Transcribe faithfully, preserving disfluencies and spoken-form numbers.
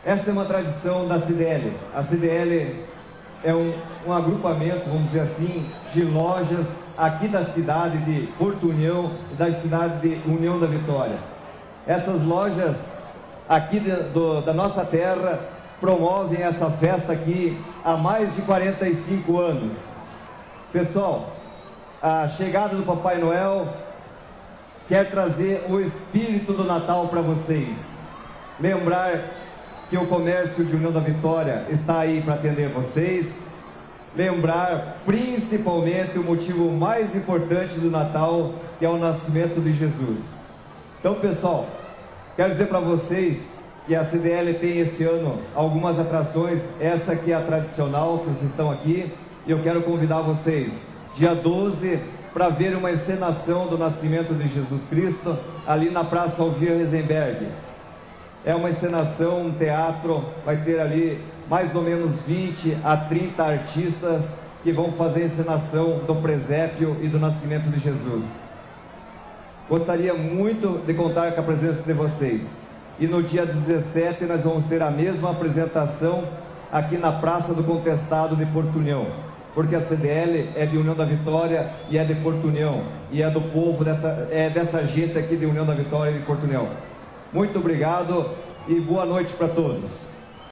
Essa é uma tradição da C D L. A C D L é um, um agrupamento, vamos dizer assim, de lojas aqui da cidade de Porto União e da cidade de União da Vitória. Essas lojas aqui de, do, da nossa terra promovem essa festa aqui há mais de quarenta e cinco anos. Pessoal, a chegada do Papai Noel quer trazer o espírito do Natal para vocês. Lembrar que o comércio de União da Vitória está aí para atender vocês. Lembrar principalmente o motivo mais importante do Natal, que é o nascimento de Jesus. Então, pessoal, quero dizer para vocês que a C D L tem esse ano algumas atrações. Essa aqui é a tradicional, que vocês estão aqui, e eu quero convidar vocês, dia doze, para ver uma encenação do nascimento de Jesus Cristo, ali na Praça Alvir Reisenberg. É uma encenação, um teatro, vai ter ali mais ou menos vinte a trinta artistas que vão fazer a encenação do presépio e do nascimento de Jesus. Gostaria muito de contar com a presença de vocês. E no dia dezessete nós vamos ter a mesma apresentação aqui na Praça do Contestado de Porto União, porque a C D L é de União da Vitória e é de Porto União, e é do povo, dessa, é dessa gente aqui de União da Vitória e de Porto União. Muito obrigado e boa noite para todos.